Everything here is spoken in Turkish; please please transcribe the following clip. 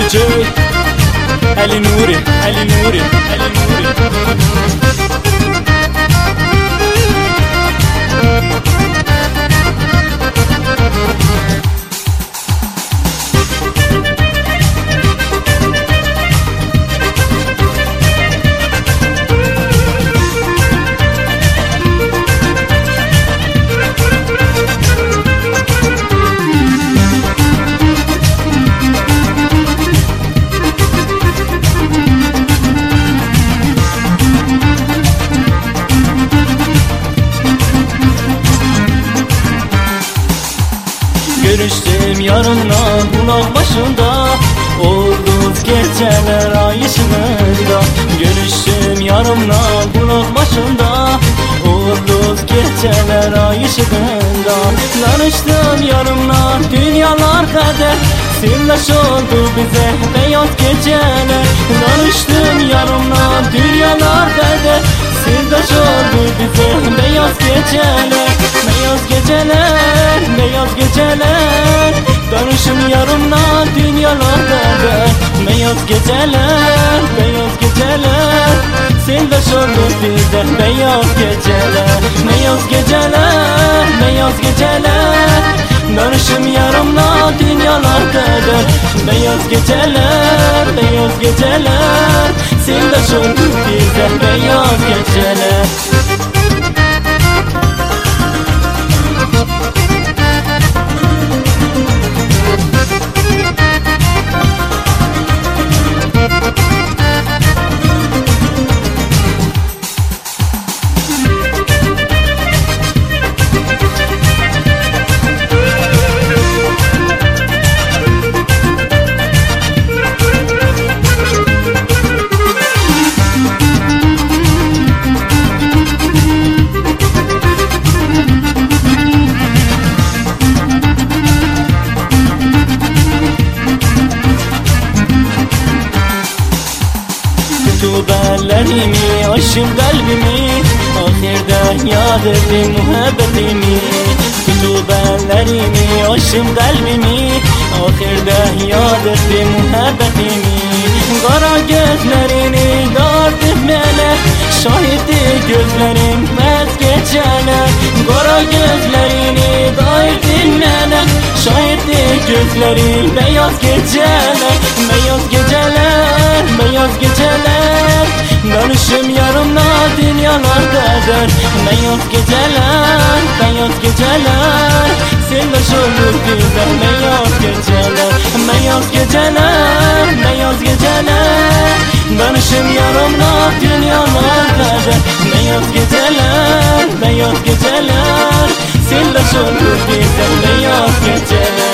DJ Ali Nuri, Ali Nuri, Ali Nuri. Görüştüm yarınla bulak başında, olduz geceler ay ışığında. Görüştüm yarınla bulak başında, olduz geceler ay ışığında. Tanıştım yarımla dünyalar kadar, sirdaş oldu bize beyaz geceler. Tanıştım yarımla dünyalar kadar, sirdaş oldu bize beyaz geceler. Beyaz geceler, beyaz geceler, tanışım yarımla dünyalar kadar. Beyaz geceler, beyaz geceler, sirdaş oldu bize beyaz geceler. Beyaz geceler, beyaz geceler, tanışım yarımla dünyalar kadar. Beyaz geceler, beyaz geceler, sirdaş oldu bize beyaz geceler. Tutuberlerimi, aşım kalbimi, ahirde yad ettim muhabbetimi. Tutuberlerimi, aşım kalbimi, ahirde yad ettim muhabbetimi. Kara gözlerini dartıp melek, şahidi gözlerim mez geceler. Kara gözlerini dartıp melek, şahidi gözlerim beyaz geceler. Beyaz geceler, beyaz geceler, tanışım yarımla dünyalar kadar. Beyaz geceler, beyaz geceler, sirdaş olur bize beyaz geceler. Beyaz geceler, beyaz geceler, tanışım yarımla dünyalar kadar. Beyaz geceler, beyaz geceler, sirdaş olur bize beyaz geceler.